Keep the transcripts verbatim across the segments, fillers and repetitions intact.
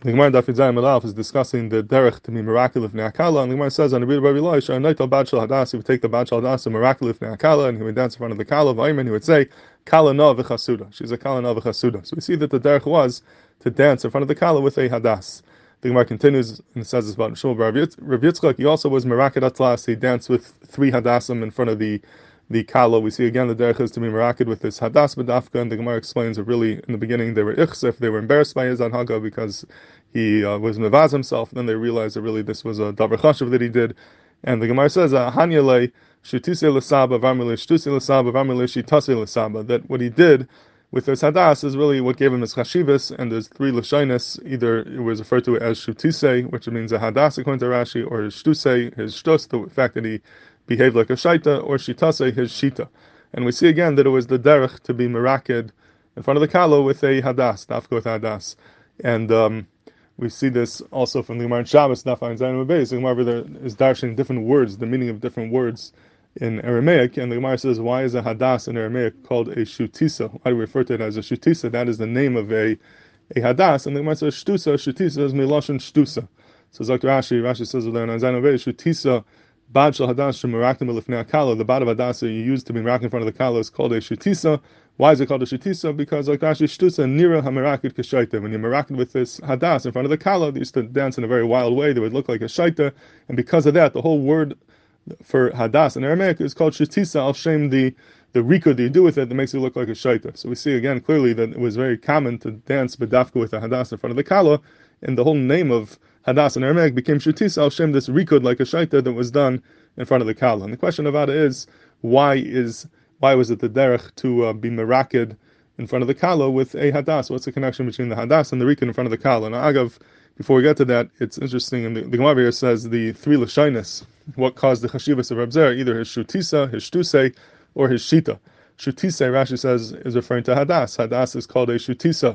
The Gemara Daf Yud Zayin is discussing the derech to be miracle of Ne'akala, and the Gemara says on the Rabbi Eli, Sha'anaital Bad Shal Hadas, he would take the Bad Shal Hadas, miracle of Ne'akala, and he would dance in front of the Kala, and he would say, Kala na v'chasuda. She's a Kala na v'chasuda. So we see that the derech was to dance in front of the Kala with a Hadas. The Gemara continues and says this about Shmuel Bar Rav Yitzchak. He also was Meraked Atlas. He danced with three Hadasim in front of the the Kala. We see again the derech is to be Meraked with this Hadas B'dafka, and the Gemara explains that really in the beginning they were Ichsef, they were embarrassed by his Anhaga because he uh, was Mevaz himself. Then they realized that really this was a Davar Chashav that he did. And the Gemara says, Hanyale Shutise L'Saba Vamile Shtuse L'Saba Vamile Shitase L'Saba, that what he did with his Hadas is really what gave him his Chashivas, and there's three Lashinas. Either it was referred to as Shutise, which means a Hadas according to Rashi, or his Shtuse, his Shtus, the fact that he behaved like a Shaita, or Shitase, his Shita. And we see again that it was the derech to be Meraked in front of the Kala with a Hadas, Dafka with Hadas. And um, we see this also from the Gemara in Shabbos, Daf Ayin Zayin Beis. The Gemara there is darshing different words, the meaning of different words in Aramaic, and the Gemara says, why is a Hadas in Aramaic called a Shutisa? Why do we refer to it as a Shutisa? That is the name of a, a Hadas, and the Gemara says, Shtusa, Shutisa is Miloshin Shtusa. So Doctor Rashi, Rashi says there in Zayin Beis, Shutisa, Bad Shal Hadas Shemarakim Elifnei Kala, the Bad of Hadas you use to be meraking in front of the Kala is called a Shutisa. Why is it called a Shutisa? Because like Rashi, Shtusa Nira HaMerakid Kashaita. When you're meraking with this Hadas in front of the Kala, they used to dance in a very wild way. They would look like a Shaita, and because of that, the whole word for Hadas in Aramaic is called Shutisa. Al Shem, the the rikud that you do with it that makes it look like a Shaita. So we see again clearly that it was very common to dance B'dafka with a Hadas in front of the Kala, and the whole name of Hadas in Aramaic became Shutisa Al Shem, this rikud like a Shaita that was done in front of the Kala. And the question about it is, why is why was it the derech to uh, be meraked in front of the Kala with a Hadas? What's the connection between the Hadas and the rikud in front of the Kala? Now, Agav, before we get to that, it's interesting, and the, the Gemara here says the three Lashinas, what caused the Chashivas of Reb Zer, either his Shutisa, his Shtuse, or his Shita. Shutise, Rashi says, is referring to Hadas. Hadas is called a Shutisa.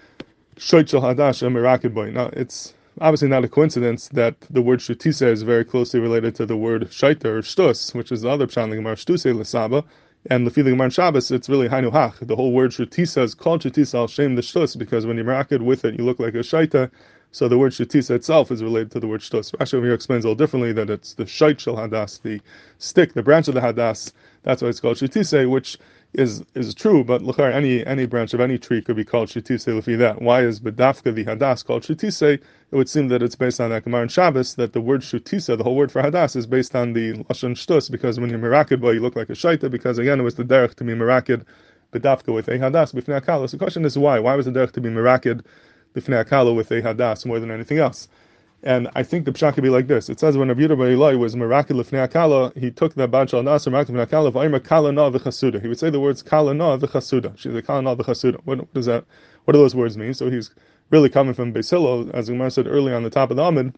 Shoit shel Hadas, a meraked boy. Now, it's obviously not a coincidence that the word Shutisa is very closely related to the word Shaita or Shtus, which is the other pshat in the Gemara, Shtuse L'Saba. And the feeling Gemara in Shabbos, it's really Hainu Hach. The whole word Shutisa is called Shutisa Al Shem the Shtus, because when you're meraked with it, you look like a Shaita. So the word Shutisa itself is related to the word Shtus. Rashi over here explains a little differently that it's the Shait Shel Hadas, the stick, the branch of the Hadas. That's why it's called Shutise, which is is true, but l'char, any any branch of any tree could be called Shutise l'fi that. Why is B'dafka the Hadas called Shutise? It would seem that it's based on that Gemara in Shabbos, that the word Shutisa, the whole word for Hadas, is based on the Lashon Shtus, because when you're meraked boy, you look like a Shaita, because again, it was the derech to be meraked B'dafka with a Hadas b'fnei Akala. So the question is why? Why was the derech to be meraked b'fnei Akala with a Hadas more than anything else? And I think the pshat could be like this. It says when Rabbi Yehuda bar Elai was meraked l'fnei Akala, he took the Bad Shal Hadas meraked l'fnei Akala v'aymer Kala na v'chasuda. He would say the words Kala na v'chasuda. She's a Kala na v'chasuda. What, what does that? What do those words mean? So he's really coming from Beis Hillel, as the Gemara said earlier on the top of the Amid.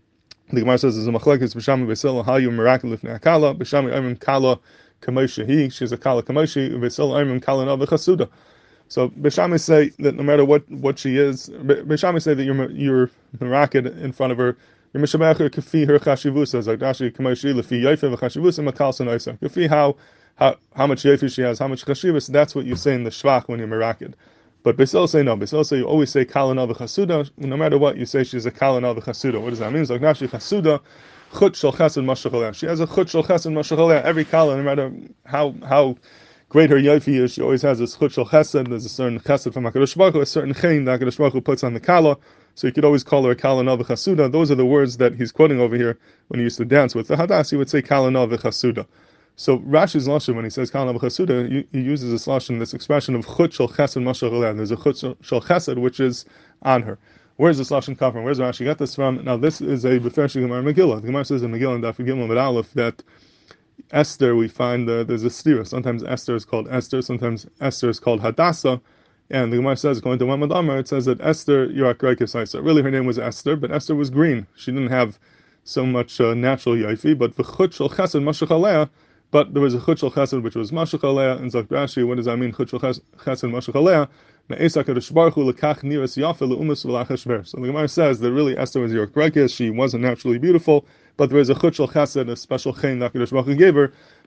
The Gemara says, "There's a machlekes b'shami Beis Hillel how you meraked l'fnei Akala b'shami aymer Kala kamoshi he. She's a Kala kamoshi. Beis Hillel aymer Kala na v'chasuda." So Bishami say that no matter what, what she is, Bishami say that you're you're meraked in front of her. You're mishamecher kafi her chashivusa. Like Rashi kamoshi lefi yaifa v'chashivusa makal sanoisa. Kafi how how how much yaifa she has, how much chashivus. That's what you say in the shvach when you're meraked. But Beisil say no. Beisil say you always say kalana v'chasuda. No matter what, you say she's a kalana v'chasuda. What does that mean? It's like Rashi chasuda. Chut shel chesed mashachaleh. She has a chut shel chesed mashachaleh. Every kala, no matter how how great her yofi is, she always has this chut shel chesed. There's a certain chesed from HaKadosh Baruch Hu, a certain chen that HaKadosh Baruch Hu puts on the kala. So you could always call her kalana v'chasuda. Those are the words that he's quoting over here when he used to dance with the Hadas. He would say kalana v'chasuda. So Rashi's lashon, when he says kalana v'chasuda, he, he uses this lashon, this expression of chut shel chesed mashachaleh. There's a chut shel chesed which is on her. Where's this lashon come from? Where's Rashi got this from? Now this is a befresh Gemara Megillah. The Gemara says in Megillah and Daf Gimel Amud Aleph that Esther, we find uh, there's a stira. Sometimes Esther is called Esther, sometimes Esther is called Hadassah. And the Gemara says, according to Muhammad Amar, it says that Esther Yirak Saisa. Really, her name was Esther, but Esther was green. She didn't have so much uh, natural yaifi, but v'chut shel chesed mashachaleh. But there was a chut shel chesed which was mashachaleh. And Zak Rashi, what does that mean? Chut shel chesed mashachaleh. Me'esak HaKadosh Baruch Hu lekach niras yafa leumas v'lachashver. So the Gemara says that really Esther was Yirak. She wasn't naturally beautiful, but there was a chut shel chesed, a special chen that HaKadosh Baruch Hu gave her,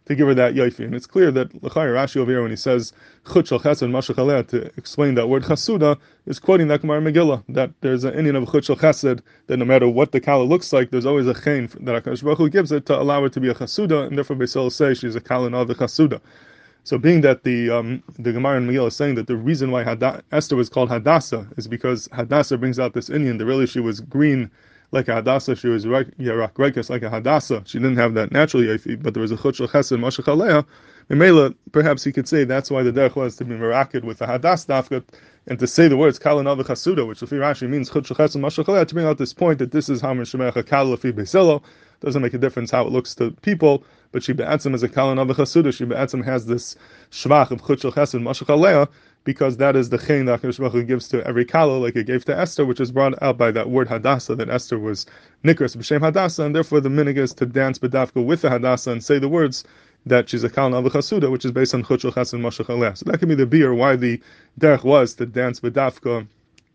to give her that yoifi. And it's clear that L'chai Rashi over here, when he says chut shel chesed mashach aleh to explain that word chasuda, is quoting that Gemara Megillah, that there's an Indian of chut shel chesed, that no matter what the kala looks like, there's always a chen that HaKadosh Baruch Hu gives it to allow her to be a chasuda, and therefore Beis Hillel say she's a kala of the chasuda. So being that the um, the Gemara in Megillah is saying that the reason why Hada- Esther was called Hadassah is because Hadassah brings out this Indian that really she was green like a Hadassah, she was Yarak Reikes like a Hadassah. She didn't have that natural Yafi, but there was a Chut Shel Chesed Mashach Aleha. Memela, perhaps he could say that's why the derech was to be meraked with the Hadass Dafkat, and to say the words Kalana v'Chasuda, which Lefi Rashi means Chut Shel Chesed Mashach Aleha, to bring out this point that this is how Mishamecha Kal Lefi Beis Hillel. Doesn't make a difference how it looks to people, but she be'atzim as a Kalana v'Chasuda, she be'atzim has this shvach of Chut Shel Chesed Mashach Aleha, because that is the chen that HaKadosh Baruch Hu gives to every kala, like it gave to Esther, which is brought out by that word Hadassah, that Esther was nikras b'shem Hadassah, and therefore the minig is to dance b'dafka with the Hadassah and say the words that she's a kala of chasuda, which is based on chut shel chesed mashach aleh. So that can be the beer why the derech was to dance b'dafka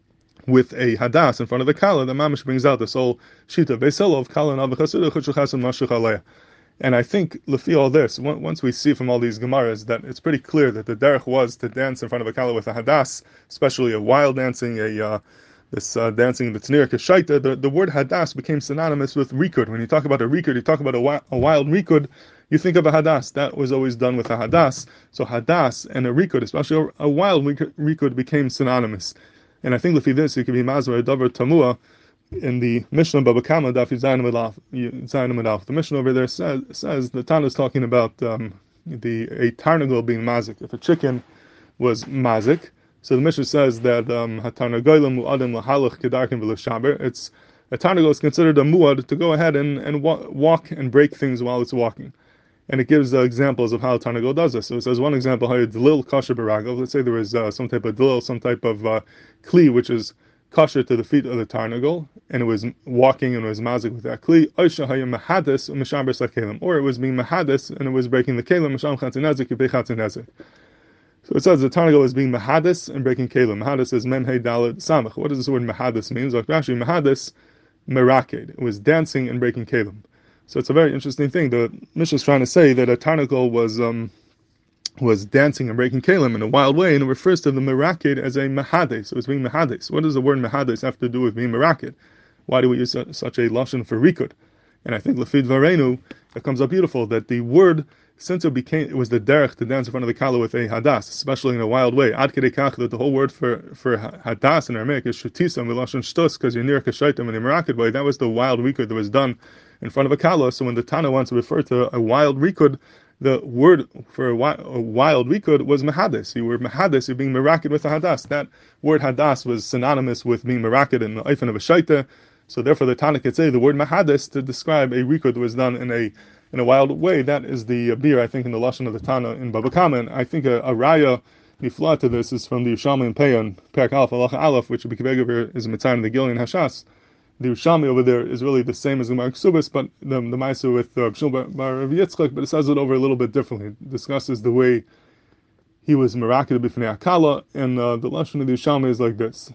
with a hadas in front of the kala. The mamish brings out this whole shita Beis Hillel of kala of chasuda chut shel chesed mashach aleh. And I think, lefi all this, once we see from all these Gemaras that it's pretty clear that the derech was to dance in front of a kala with a hadas, especially a wild dancing, a uh, this uh, dancing that's near kashaita. The, the word hadas became synonymous with rikud. When you talk about a rikud, you talk about a, wi- a wild rikud, you think of a hadas. That was always done with a hadas. So hadas and a rikud, especially a, a wild rikud, became synonymous. And I think lefi this, you can be mazmer a davar tamua. In the Mishnah Baba Kama Daf Zayin Medalf, the Mishnah over there says, says the Tana is talking about um, the a tarnagol being mazik. If a chicken was mazik, so the Mishnah says that hatarnagolim mu'adim lahalach kedarkin v'lashaber. It's a tarnagol is considered a muad to go ahead and and wa- walk and break things while it's walking. And it gives uh, examples of how a tarnagol does this. So it says one example how it's delil kasher baragov. Let's say there was uh, some type of delil, some type of uh, kli which is kosher to the feet of the tarnagol, and it was walking and it was mazik with that kli, or it was being mahadis and it was breaking the kelim. So it says the tarnagol is being mahadis and breaking kelim. Mahadis is mem hey daled samach. What does this word mahadis mean? Like Rashi, mahadis meraked. It was dancing and breaking kelim. So it's a very interesting thing. The Mishnah is trying to say that a tarnagol was um, was dancing and breaking kelim in a wild way, and it refers to the meraked as a mahades. So it's being mahades. What does the word mahades have to do with being meraked? Why do we use such a lashon for rikud? And I think lefid varenu, it comes up beautiful that the word, since it became, it was the derech to dance in front of the kala with a hadas, especially in a wild way. Ad kedei kach that the whole word for for hadas in Aramaic is shutisam v'lashon shtus, because you're near kashaitam in a meraked way. That was the wild rikud that was done in front of a kala. So when the Tana wants to refer to a wild rikud, the word for a wild rikud was mahadis. You were mahadis, you're being meraked with a hadas. That word hadas was synonymous with being meraked in the eifin of a shaita. So therefore the Tana could say the word mahadis to describe a rikud that was done in a in a wild way. That is the beer, I think, in the lashon of the Tana in Baba Kama. And I think a, a raya nifla to this is from the Yerushalmi and Peyan, Perak Aleph, Halacha Aleph, which Bikibeg is a mitzvah in the Gillian Hashas. The Yerushalmi over there is really the same as the Gemara Ksubis, but the, the Maisa with uh, Shul Bar Rav Yitzchak, but it says it over a little bit differently. It discusses the way he was meraked b'fnei Akala, and uh, the lashon of the Yerushalmi is like this.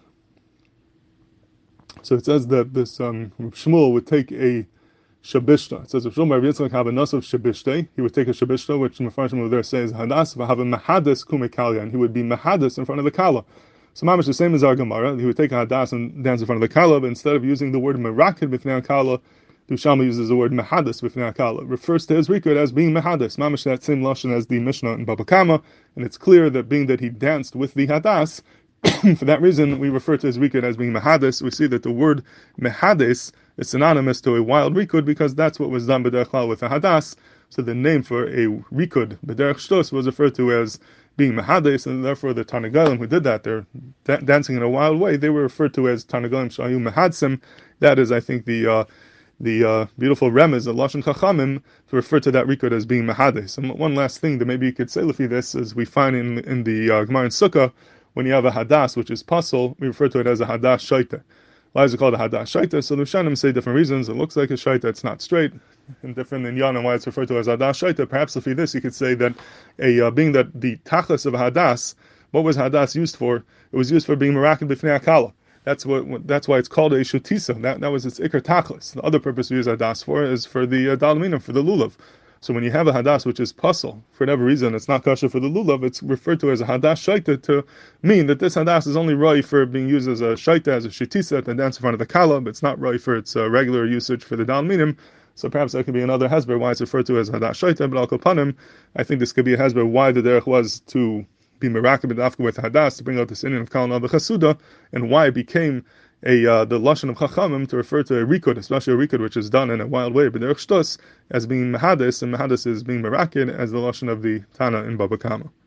So it says that this um, Shmuel would take a shabishta. It says if Shul Bar Rav Yitzchak have a nasav shabishta, he would take a shabishta, which the Mefarshim over there says hadas v'have mahadis kume kalya, and he would be mahadis in front of the kala. So mamish the same as our Gemara. He would take a hadas and dance in front of the kala, but instead of using the word meraked b'fnei kala, the Yerushalmi uses the word mahadis b'fnei kala. Refers to his rikud as being mahadis. Mamish that same lashon as the Mishnah in Baba Kama, and it's clear that being that he danced with the hadas, for that reason we refer to his rikud as being mahadis. We see that the word mahadis is synonymous to a wild rikud because that's what was done b'derech klal with a hadas. So the name for a rikud b'derech shtus was referred to as being mahades, and therefore the Tarnagolim who did that, they're da- dancing in a wild way, they were referred to as Tarnagolim Shayu Mahadsim. That is, I think, the uh, the uh, beautiful remez of Lashon Chachamim to refer to that rikud as being mahades. And one last thing that maybe you could say lefi this is we find in in the uh, Gemara in Sukkah, when you have a hadas which is pasul, we refer to it as a hadas shaita. Why is it called a hadas shaita? So the Rishonim say different reasons. It looks like a shaita, it's not straight, and different in Yan and why it's referred to as hadas shaita. Perhaps if this, you could say that a uh, being that the tachlis of a hadas, what was hadas used for? It was used for being meraked b'fnei akala. That's what. That's why it's called a shutisa. That that was its ikar tachlis. The other purpose we use hadas for is for the uh, dalminim, for the lulav. So when you have a hadas which is puzzle, for whatever reason it's not kosher for the lulav, it's referred to as a hadas shaita to mean that this hadas is only right for being used as a shaita, as a shitisa, to dance in front of the kala, but it's not right for its uh, regular usage for the dalminim. So perhaps that could be another hesber why it's referred to as hadas shaita. But al kol panim, I think this could be a hesber why the derech was to be merakib dafka with hadas to bring out this inyan of kala the chasuda, and why it became a uh, the lashon of chachamim to refer to a rikud, especially a rikud which is done in a wild way, but derech shtos, as being mahadis, and mahadis is being merakid as the lashon of the Tana in Baba Kama.